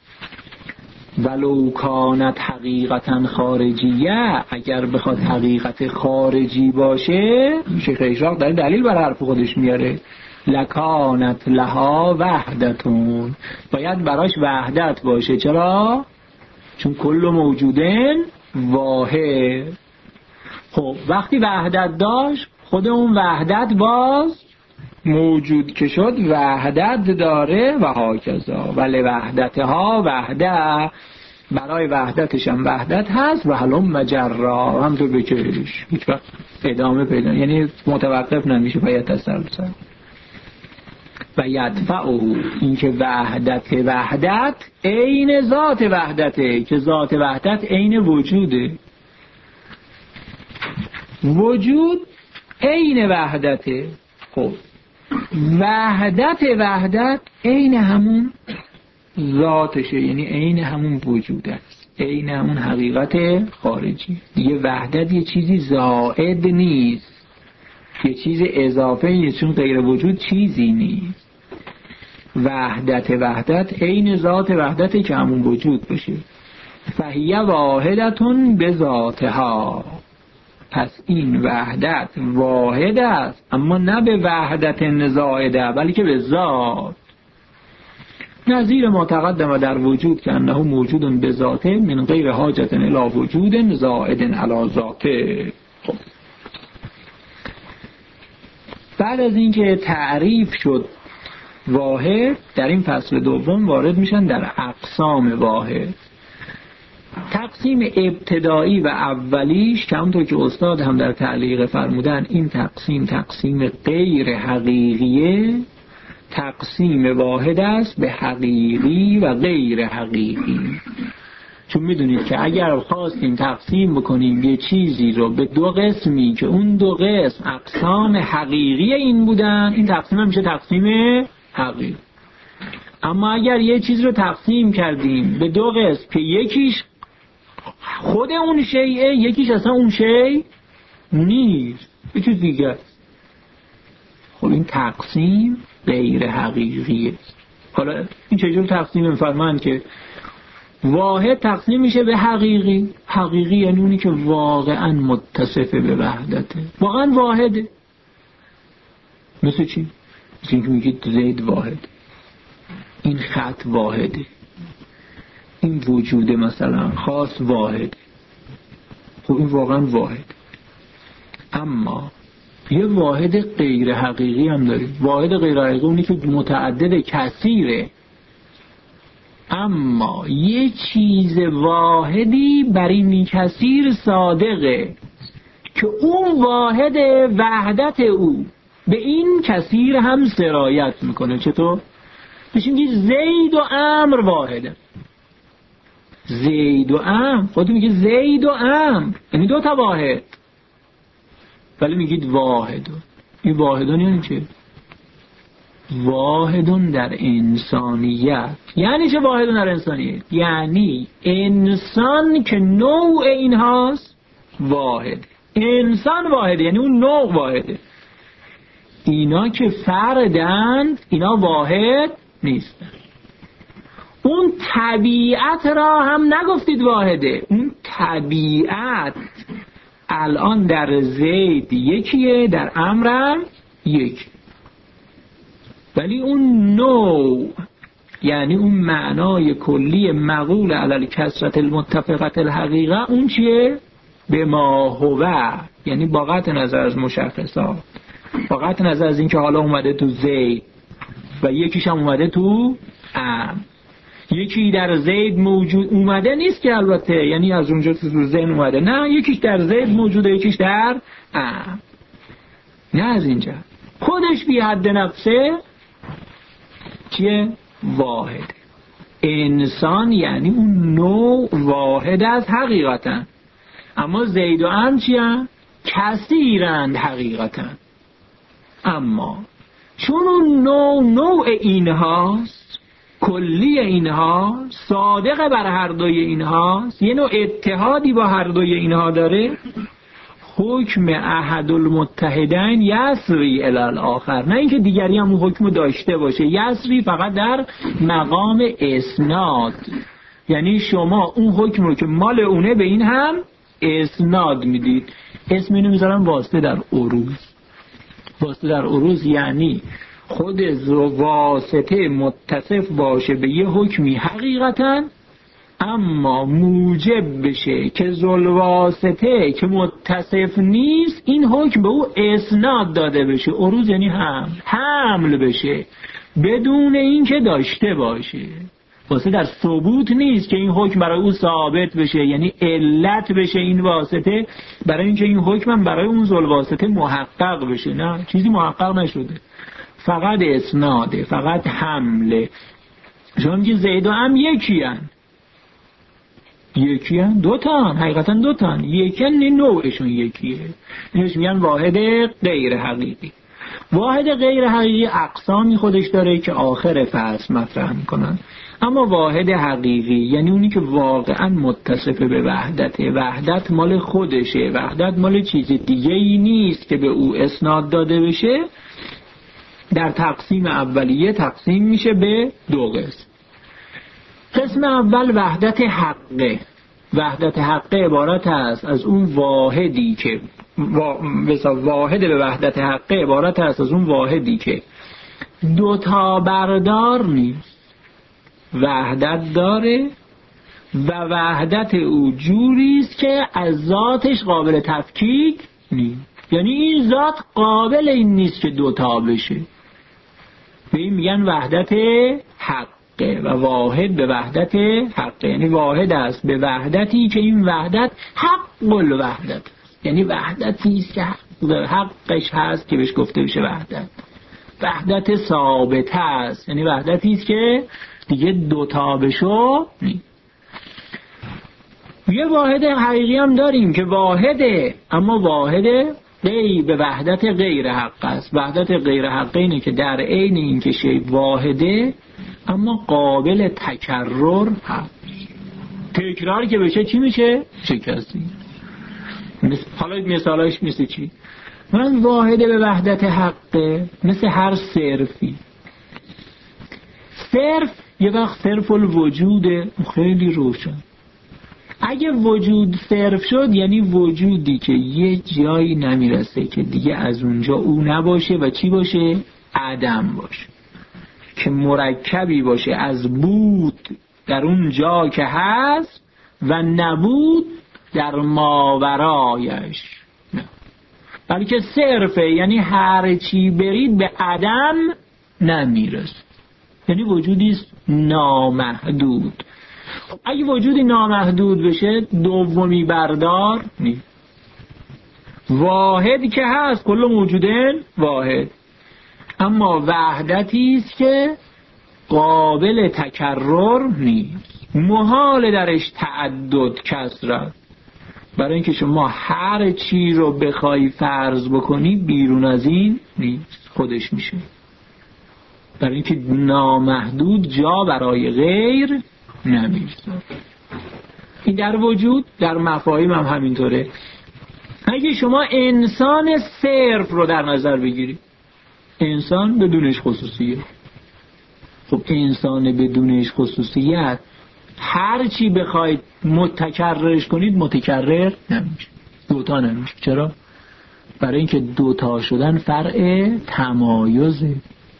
ولو کانت حقیقتا خارجیه، اگر بخواد حقیقت خارجی باشه، شیخ اشراق داره دلیل بر حرف خودش میاره، لکانت لها وحدتون، باید براش وحدت باشه. چرا؟ چون کل موجودن واحد. خب وقتی وحدت داشت خود اون وحدت باز موجود که شد وحدت داره و هاکذا. ولی وحدتها وحده، برای وحدتش هم وحدت هست و حلم مجرا، هم تو بکش هیچ وقت ادامه پیدا، یعنی متوقف نمیشه و یتسلسل. و یدفعه، این که وحدت عین ذات وحدته، که ذات وحدت عین وجوده. وجود عین وحدته. خب وحدت عین همون ذاتشه، یعنی عین همون وجود است، عین همون حقیقت خارجی. دیگه وحدت یه چیزی زائد نیست، یه چیز اضافه نیست، چون غیر وجود چیزی نیست. وحدت عین ذات وحدته که همون وجود باشه. فهیه واحدتون به ذاتها، پس این وحدت واحد است، اما نه به وحدت زائده بلکه به ذات. نظیر ما تقدم در وجود که انه موجود به ذاته من غیر حاجت الی وجود زائد علی ذاته. خب بعد از اینکه تعریف شد واحد، در این فصل دوم وارد میشن در اقسام واحد. تقسیم ابتدایی و اولیش که همونطور که استاد هم در تعلیق فرمودن، این تقسیم غیر حقیقیه، تقسیم واحد است به حقیقی و غیر حقیقی. چون میدونید که اگر خواستیم تقسیم بکنیم یه چیزی رو به دو قسمی که اون دو قسم اقسام حقیقی این بودن، این تقسیم میشه تقسیم حقیقی. اما اگر یه چیز رو تقسیم کردیم به دو قسم که یکیش خود اون شیء، یکیش اصلا اون شیء نیست، یه چیز دیگه است، خب این تقسیم غیر حقیقیه. حالا این چجور تقسیم می‌فرمایند که واحد تقسیم میشه به حقیقی. حقیقی یعنی اونی که واقعا متصف به وحدته، واقعا واحده. مثل چی؟ مثل اینکه میگید زید واحد، این خط واحده، این وجود مثلا خاص واحد. خب این واقعا واحد. اما یه واحد غیر حقیقی هم داریم. واحد غیر حقیقی اونی که متعدد کثیره، اما یه چیز واحدی بر این کثیر صادقه که اون واحد وحدت او به این کثیر هم سرایت میکنه. چطور؟ بشیم که زید و عمر واحده. زید و عمر، خودتون میگه زید و عمر یعنی دو تا واحد، ولی میگید واحدون. این واحدون یعنی چه؟ واحدون در انسانیت. یعنی چه واحدون در انسانیت؟ یعنی انسان که نوع این هاست واحد. انسان واحده یعنی اون نوع واحده. اینا که فردند اینا واحد نیستن. اون طبیعت را هم نگفتید واحده. اون طبیعت الان در زید یکیه، در امرم یک، ولی اون نوع یعنی اون معنای کلی مقول علی الکثرة المتفقة الحقیقه اون چیه؟ به ما هو، یعنی با قطع نظر از مشخصات، با قطع نظر از این که حالا اومده تو زید و یکیش هم اومده تو ام. یکی در زید موجود اومده نیست که البته، یعنی از اونجا تو ذهن اومده، نه، یکیش در زید موجوده، یکیش در ام. نه از اینجا خودش بی حد نفسه چیه؟ واحد. انسان یعنی اون نوع واحد از حقیقتا. اما زید و ام چیه؟ کثیرند حقیقتا. اما چون اون نوع اینهاست، کلی اینها، صادق بر هر دوی اینهاست، یه نوع اتحادی با هر دوی اینها داره، حکم احد المتحدین یسری الی الاخر. نه اینکه دیگری هم اون حکم داشته باشه، یسری فقط در مقام اسناد، یعنی شما اون حکم رو که مال اونه به این هم اسناد میدید. اسم اینو میذارم واسطه در عروض. واسطه در عروض یعنی خود واسطه متصف باشه به یه حکمی حقیقتا، اما موجب بشه که ذوالواسطه که متصف نیست این حکم به او اسناد داده بشه. عروض یعنی حمل بشه بدون این که داشته باشه. واسطه در ثبوت نیست که این حکم برای او ثابت بشه، یعنی علت بشه این واسطه برای اینکه این حکم هم برای اون ذوالواسطه محقق بشه. نه، چیزی محقق نشده، فقط اسناده، فقط حمله. شما میگید زید و هم یکی هن، دوتا هن، حقیقتا دوتا هن، یکی هن، نوعشون یکیه. اینش میگن واحد غیر حقیقی. واحد غیر حقیقی اقسامی خودش داره که آخر فصل مطرح میکنن. اما واحد حقیقی یعنی اونی که واقعا متصف به وحدته، وحدت مال خودشه، وحدت مال چیز دیگه ای نیست که به او اسناد داده بشه. در تقسیم اولیه تقسیم میشه به دو قسم. قسم اول وحدت حقه. وحدت حقه عبارت است از اون واحدی که واحد به وحدت حقه عبارت است از اون واحدی که دوتا بردار نیست، وحدت داره و وحدت او جوری است که از ذاتش قابل تفکیک نیست. یعنی این ذات قابل این نیست که دوتا بشه. به این میگن وحدت حقه و واحد به وحدت حقه، یعنی واحد است به وحدتی که این وحدت حق الوحدت است، یعنی وحدتی است که حقش هست که بهش گفته بشه وحدت. وحدت ثابت است، یعنی وحدتی است که دیگه دوتا بشو نیست. یه واحد حقیقی هم داریم که واحده، اما واحد به وحدت غیر حق است. وحدت غیر حق اینه که در عین این که شی واحده اما قابل تکرر هست. تکرار که بشه چی میشه؟ شکستی. حالا مثالش مثل چی؟ من واحد به وحدت حقه، مثل هر صرفی. صرف یه وقت صرف الوجوده، خیلی روشن. اگه وجود صرف شد یعنی وجودی که یه جایی نمیرسه که دیگه از اونجا او نباشه و چی باشه؟ عدم باشه، که مرکبی باشه از بود در اون جا که هست و نبود در ماورایش. بلکه صرفه، یعنی هر چی برید به عدم نمیرسه، یعنی وجودی نامحدود. خب اگه وجودی نامحدود بشه دومی بردار نیست. واحد که هست، کل موجودن واحد، اما وحدتی است که قابل تکرر نیست، محال درش تعدد کثرت. برای اینکه شما هر چی رو بخوای فرض بکنی بیرون از این نیست، خودش میشه. برای اینکه نامحدود جا برای غیر نمیشه. این در وجود، در مفاهیم هم همینطوره. اگه شما انسان صرف رو در نظر بگیرید، انسان بدونش خصوصیه. خب انسان بدونش خصوصیت هر چی بخواید متکررش کنید متکرر نمیشه، دوتا نمیشه. چرا؟ برای اینکه دوتا شدن فرع تمایزه.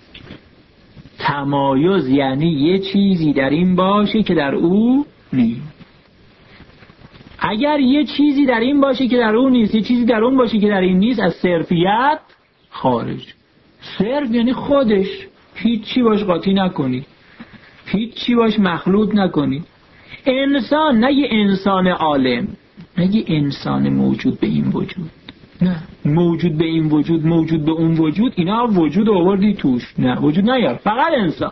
تمایز یعنی یه چیزی در این باشه که در او نیست. اگر یه چیزی در این باشه که در اون نیست، یه چیزی در اون باشه که در این نیست، از صرفیت خارج. صرف یعنی خودش، هیچی باش قاطی نکنی، هیچی باش مخلوط نکنی. انسان، نگی انسان عالم، نگی انسان موجود به این وجود، نه موجود به این وجود، موجود به اون وجود، اینا وجود آوردی توش، نه وجود نیار، فقط انسان.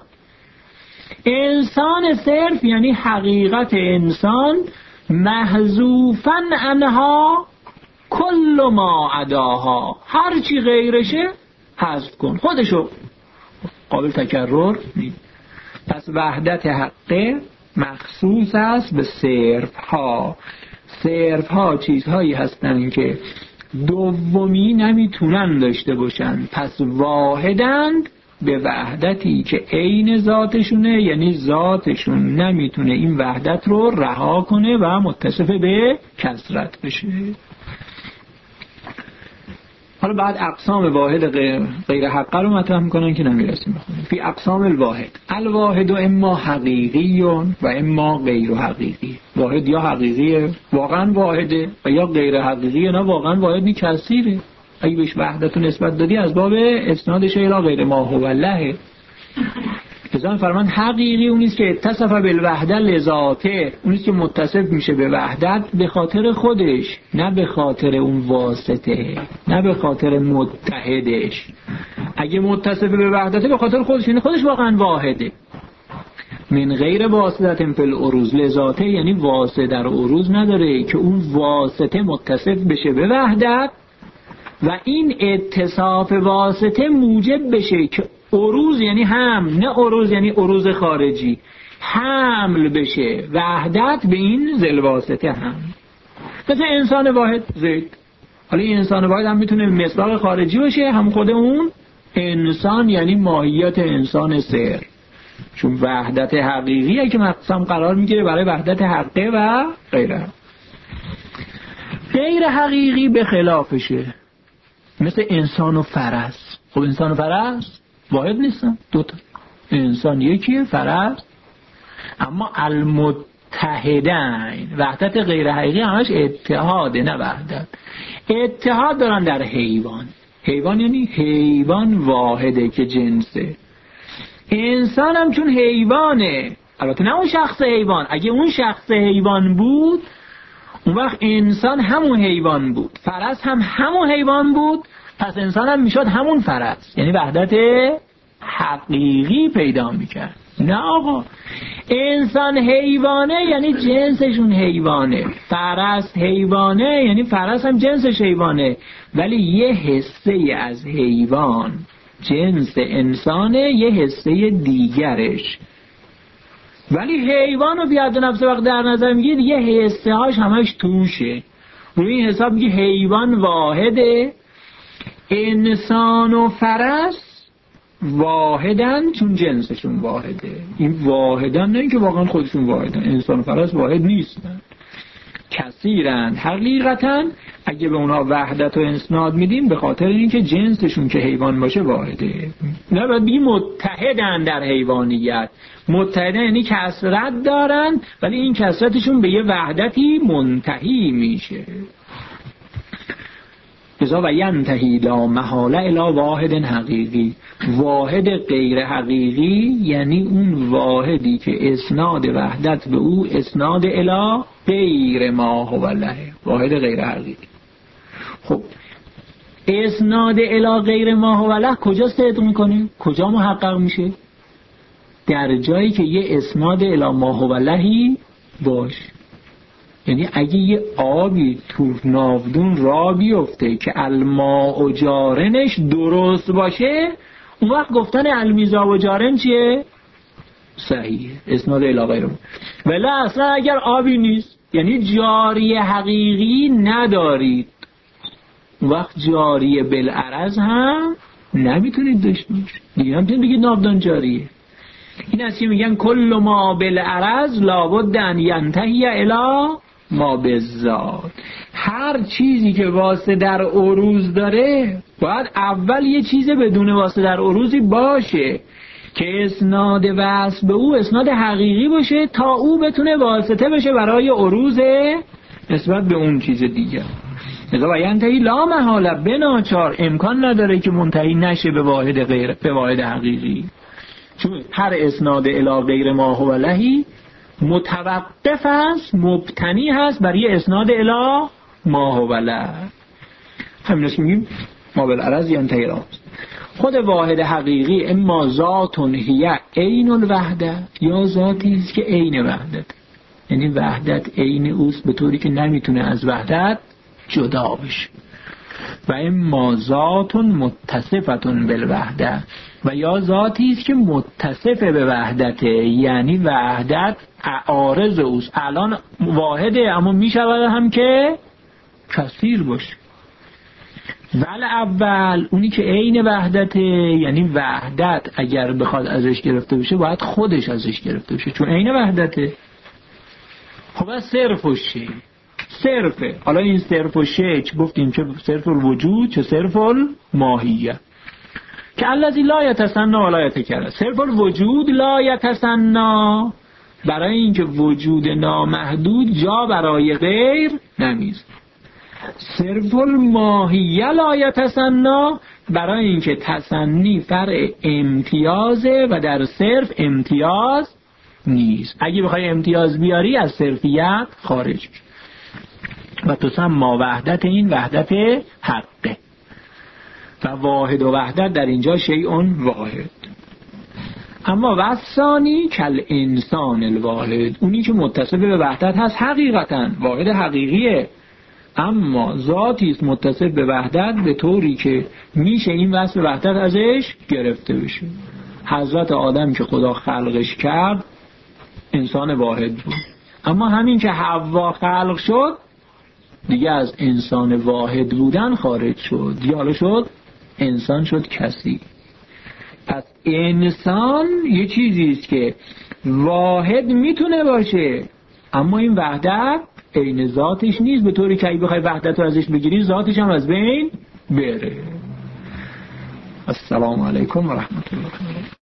انسان صرف یعنی حقیقت انسان محذوفاً عنها کل ما عداها، هر چی غیرشه حذف کن، خودشو، قابل تکرر نیست. پس وحدت حقه مخصوص است به صرف ها. صرف ها چیزهایی هستن که دومی نمیتونن داشته باشن، پس واحدند به وحدتی که عین ذاتشونه، یعنی ذاتشون نمیتونه این وحدت رو رها کنه و متصف به کثرت بشه. حالا بعد اقسام واحد غیر حقه رو مطرح میکنن که نمیرسیم بخونیم. فی اقسام الواحد، الواحد اما حقیقی و اما غیر حقیقی. واحد یا حقیقیه واقعا واحده و یا غیر حقیقیه، نه واقعا واحد نی کثیره. اگه بهش وحدت نسبت دادی از باب اسنادش الی غیر ما هو الله. لذا فرمان حقیقی اونیست که اتصف بالوحده لذاته، اونیست که متصف میشه به وحدت به خاطر خودش، نه به خاطر اون واسطه، نه به خاطر متحدش. اگه متصف به وحدته به خاطر خودش، یعنی خودش واقعا واحده. من غیر واسطه فی العروض لذاته، یعنی واسطه در عروض نداره که اون واسطه متصف بشه به وحدت و این اتصاف واسطه موجب بشه که عروض یعنی هم، نه عروض یعنی عروض خارجی، حمل بشه وحدت به این ذل واسطه هم. مثل انسان واحد زید. حالا این انسان واحد هم میتونه مصداق خارجی باشه، هم خود اون انسان یعنی ماهیت انسان سر، چون وحدت حقیقیه که مقسم قرار میگیره برای وحدت حقه و غیره. غیر حقیقی به خلافشه، مثل انسان و فرس. خب انسان و فرس واحد نیستن، دوتا. انسان یکیه، فرس. اما المتحدین، وحدت غیر حقیقی همش اتحاده نه وحدت. اتحاد دارن در حیوان. حیوان یعنی حیوان واحده که جنسه. انسان هم چون حیوانه، البته نه اون شخص حیوان، اگه اون شخص حیوان بود اون وقت انسان همون حیوان بود، فرس هم همون حیوان بود، پس انسان هم میشد همون فرس، یعنی وحدت حقیقی پیدا میکرد. نه آقا، انسان حیوانه یعنی جنسشون حیوانه، فرس حیوانه یعنی فرس هم جنسش حیوانه، ولی یه حصه از حیوان جنس انسانه، یه حصه دیگرش. ولی حیوان رو بیاد نفس وقت در نظر میگید یه حصه هاش همش توشه، روی این حساب میگه حیوان واحده، انسان و فرس واحدن چون جنسشون واحده. این واحدن نه اینکه واقعا خودشون واحدن، انسان و فرس واحد نیستن، کثیرن حقیقتا. اگه به اونا وحدت و اسناد میدیم به خاطر اینکه جنسشون که حیوان باشه واحده. نه باید بگیم متحدن در حیوانیت. متحدن یعنی کثرت دارن ولی این کثرتشون به یه وحدتی منتهی میشه. ازا و ینتهی لا محاله الی واحد حقیقی. واحد غیر حقیقی یعنی اون واحدی که اسناد وحدت به او اسناد الی غیر ما هو له، واحد غیر حقیقی. خب اسناد الی غیر ما هو له کجا صدق میکنه؟ کجا محقق میشه؟ در جایی که یه اسناد الی ما هو لهی باش. یعنی اگه یه آبی تو ناودون را بیفته که الماء و جارنش درست باشه، اون وقت گفتن المیزا و جارن چیه؟ صحیح، اسناد الی غیر ما. ولی اصلا اگر آبی نیست یعنی جاری حقیقی ندارید، اون وقت جاری بالعرض هم نمیتونید داشته باشید، دیگه نمیتونید بگید ناودان جاریه. این از که میگن کل ما بالعرض لابد ان ینتهی الی ما بالذات. هر چیزی که واسه در عروض داره باید اول یه چیز بدون واسه در عروضی باشه که اسناد وصل به او اسناد حقیقی باشه تا او بتونه واسطه بشه برای عروض نسبت به اون چیز دیگه. و ینتهی لا محاله، بناچار امکان نداره که منتهی نشه به واحد حقیقی، چون هر اسناد الی غیر ما هو لهی متوقف است، مبتنی هست بر یه اسناد الی ما هو له. همین است میگیم ما بالعرض ینتهی لا. خود واحد حقیقی اما ذات هی عین الوحده، یا ذاتی است که عین وحدت، یعنی وحدت عین اوست به طوری که نمیتونه از وحدت جدا بشه. و اما ذات متصفتون بالوحده، و یا ذاتی است که متصف به وحدته، یعنی وحدت عارض اوست. الان واحده اما میشود هم که کثیر باشه. ول اول اونی که عین وحدته، یعنی وحدت اگر بخواد ازش گرفته بشه باید خودش ازش گرفته بشه چون عین وحدته. خب از صرف و شی صرفه. حالا این صرف و شی چه گفتیم؟ چه صرف الوجود چه صرف الماهیه. که الذی لا یتسنا ولا یتکرر. صرف الوجود لا یتسنا، برای اینکه وجود نامحدود جا برای غیر نمیذاره. صرف الماهیه لا یتسنا، برای اینکه تسنی فرع امتیازه و در صرف امتیاز نیست. اگه بخوای امتیاز بیاری از صرفیت خارج میشه. و تسمى وحدت، این وحدت حقه. و واحد و وحدت در اینجا شیء واحد. اما وثانی کل انسان الواحد، اونی که متصف به وحدت هست حقیقتا واحد حقیقیه، اما ذاتی است متصف به وحدت به طوری که میشه این وصف وحدت ازش گرفته بشه. حضرت آدم که خدا خلقش کرد انسان واحد بود، اما همین که حوا خلق شد دیگه از انسان واحد بودن خارج شد، دیگه شد انسان، شد کسی. پس انسان یه چیزی است که واحد میتونه باشه اما این وحدت عین ذاتش نیست، به طوری که اگه بخوای وحدت رو ازش بگیری ذاتش هم از بین بره. السلام علیکم و رحمت الله.